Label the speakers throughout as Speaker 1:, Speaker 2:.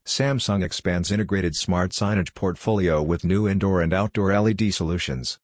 Speaker 1: Samsung expands integrated smart signage portfolio with new indoor and outdoor LED solutions.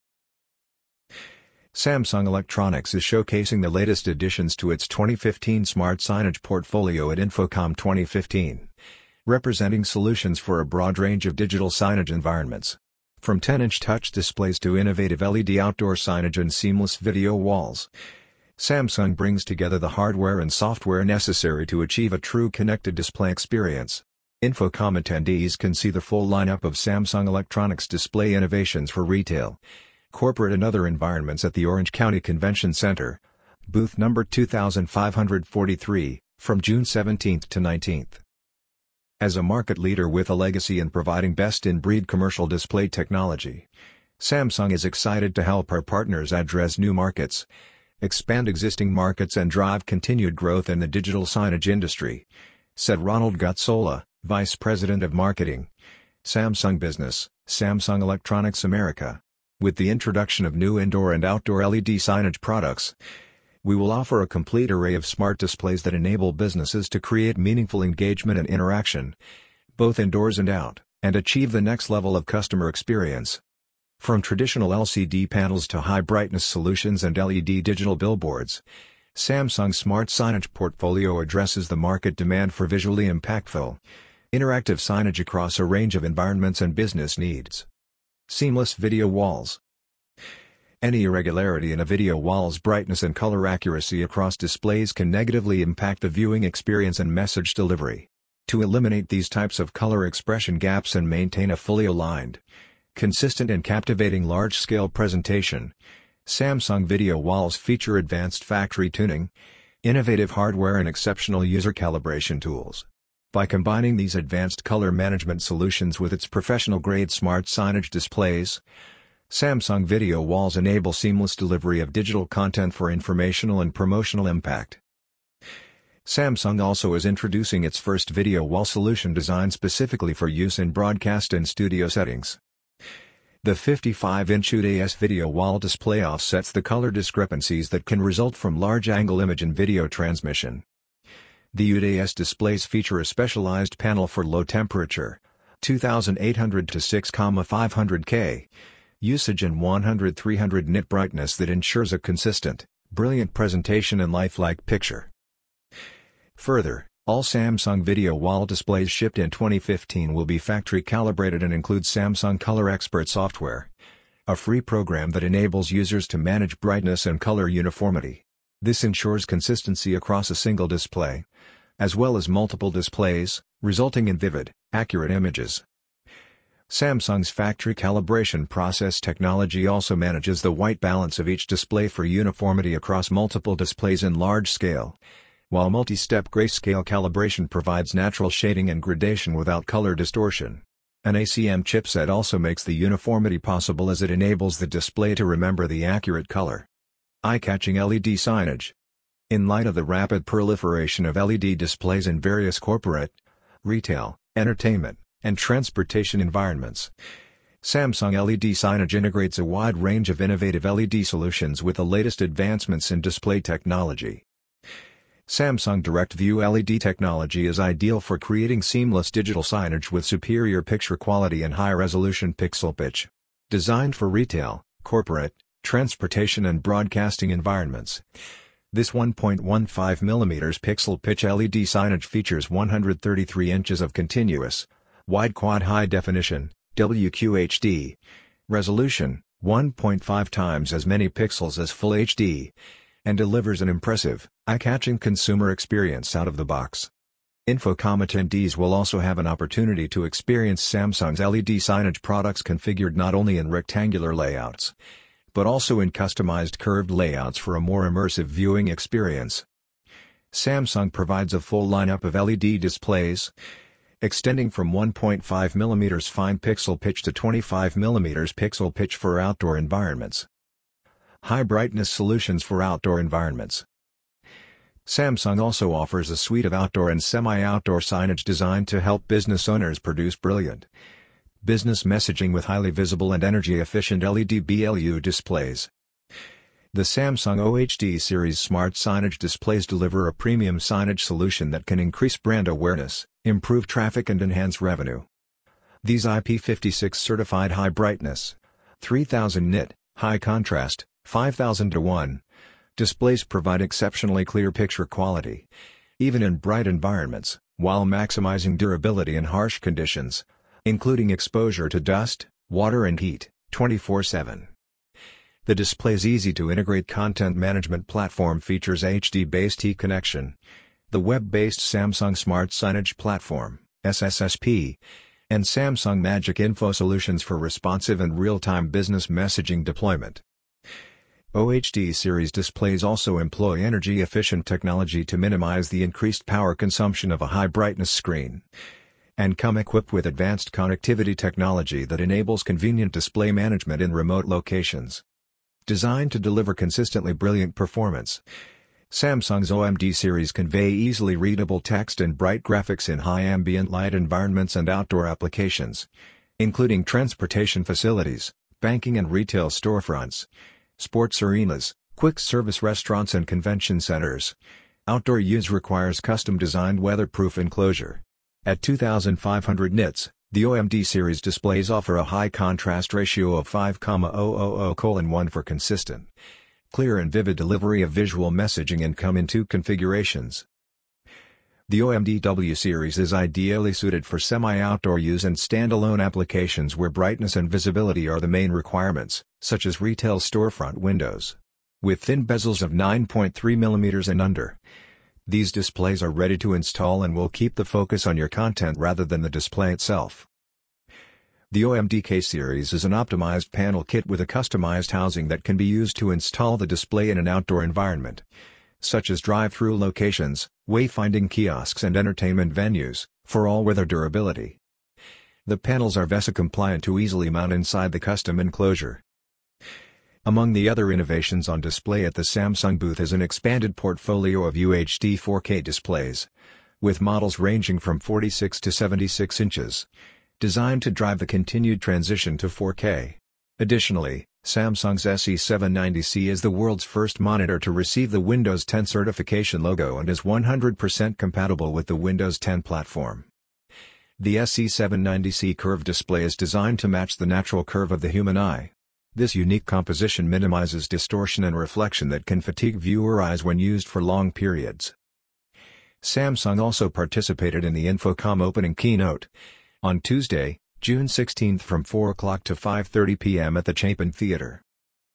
Speaker 1: Samsung Electronics is showcasing the latest additions to its 2015 smart signage portfolio at InfoComm 2015, representing solutions for a broad range of digital signage environments. From 10-inch touch displays to innovative LED outdoor signage and seamless video walls, Samsung brings together the hardware and software necessary to achieve a true connected display experience. InfoComm attendees can see the full lineup of Samsung Electronics display innovations for retail, corporate and other environments at the Orange County Convention Center, booth number 2543, from June 17 to 19. As a market leader with a legacy in providing best-in-breed commercial display technology, Samsung is excited to help our partners address new markets, expand existing markets and drive continued growth in the digital signage industry, said Ronald Gutsola, Vice President of Marketing, Samsung Business, Samsung Electronics America. With the introduction of new indoor and outdoor LED signage products, we will offer a complete array of smart displays that enable businesses to create meaningful engagement and interaction, both indoors and out, and achieve the next level of customer experience. From traditional LCD panels to high-brightness solutions and LED digital billboards, Samsung's smart signage portfolio addresses the market demand for visually impactful, interactive signage across a range of environments and business needs. Seamless video walls. Any irregularity in a video wall's brightness and color accuracy across displays can negatively impact the viewing experience and message delivery. To eliminate these types of color expression gaps and maintain a fully aligned, consistent and captivating large-scale presentation, Samsung video walls feature advanced factory tuning, innovative hardware and exceptional user calibration tools. By combining these advanced color management solutions with its professional-grade smart signage displays, Samsung video walls enable seamless delivery of digital content for informational and promotional impact. Samsung also is introducing its first video wall solution designed specifically for use in broadcast and studio settings. The 55-inch UDS video wall display offsets the color discrepancies that can result from large-angle image and video transmission. The UDS displays feature a specialized panel for low temperature, 2800 to 6,500 K, usage and 100-300 nit brightness that ensures a consistent, brilliant presentation and lifelike picture. Further, all Samsung video wall displays shipped in 2015 will be factory calibrated and include Samsung Color Expert software, a free program that enables users to manage brightness and color uniformity. This ensures consistency across a single display, as well as multiple displays, resulting in vivid, accurate images. Samsung's factory calibration process technology also manages the white balance of each display for uniformity across multiple displays in large scale, while multi-step grayscale calibration provides natural shading and gradation without color distortion. An ACM chipset also makes the uniformity possible as it enables the display to remember the accurate color. Eye-catching LED signage. In light of the rapid proliferation of LED displays in various corporate, retail, entertainment, and transportation environments, Samsung LED signage integrates a wide range of innovative LED solutions with the latest advancements in display technology. Samsung DirectView LED technology is ideal for creating seamless digital signage with superior picture quality and high-resolution pixel pitch. Designed for retail, corporate, transportation and broadcasting environments, this 1.15mm pixel pitch LED signage features 133 inches of continuous, wide quad high definition, WQHD, resolution, 1.5 times as many pixels as Full HD, and delivers an impressive, eye-catching consumer experience out of the box. InfoComm attendees will also have an opportunity to experience Samsung's LED signage products configured not only in rectangular layouts, but also in customized curved layouts for a more immersive viewing experience. Samsung provides a full lineup of LED displays, extending from 1.5mm fine pixel pitch to 25mm pixel pitch for outdoor environments. High brightness solutions for outdoor environments. Samsung also offers a suite of outdoor and semi-outdoor signage designed to help business owners produce brilliant business messaging with highly visible and energy-efficient LED BLU displays. The Samsung OHD series smart signage displays deliver a premium signage solution that can increase brand awareness, improve traffic and enhance revenue. These IP56 certified high brightness, 3000 nit, high contrast, 5000:1 displays provide exceptionally clear picture quality, even in bright environments, while maximizing durability in harsh conditions, including exposure to dust, water and heat, 24/7. The display's easy-to-integrate content management platform features HD-based e-connection, the web-based Samsung Smart Signage Platform (SSSP), and Samsung Magic Info solutions for responsive and real-time business messaging deployment. OHD series displays also employ energy-efficient technology to minimize the increased power consumption of a high-brightness screen, and come equipped with advanced connectivity technology that enables convenient display management in remote locations. Designed to deliver consistently brilliant performance, Samsung's OMD series convey easily readable text and bright graphics in high ambient light environments and outdoor applications, including transportation facilities, banking and retail storefronts, sports arenas, quick-service restaurants and convention centers. Outdoor use requires custom-designed weatherproof enclosure. At 2500 nits, the OMD series displays offer a high contrast ratio of 5,000:1 for consistent, clear and vivid delivery of visual messaging and come in two configurations. The OMD W series is ideally suited for semi-outdoor use and standalone applications where brightness and visibility are the main requirements, such as retail storefront windows. With thin bezels of 9.3 mm and under, these displays are ready to install and will keep the focus on your content rather than the display itself. The OMD K series is an optimized panel kit with a customized housing that can be used to install the display in an outdoor environment, such as drive-through locations, wayfinding kiosks and entertainment venues, for all weather durability. The panels are VESA compliant to easily mount inside the custom enclosure. Among the other innovations on display at the Samsung booth is an expanded portfolio of UHD 4K displays, with models ranging from 46 to 76 inches, designed to drive the continued transition to 4K. Additionally, Samsung's SE790C is the world's first monitor to receive the Windows 10 certification logo and is 100% compatible with the Windows 10 platform. The SE790C curved display is designed to match the natural curve of the human eye. This unique composition minimizes distortion and reflection that can fatigue viewer eyes when used for long periods. Samsung also participated in the Infocom opening keynote on Tuesday, June 16 from 4 o'clock to 5:30 p.m. at the Chapin Theater.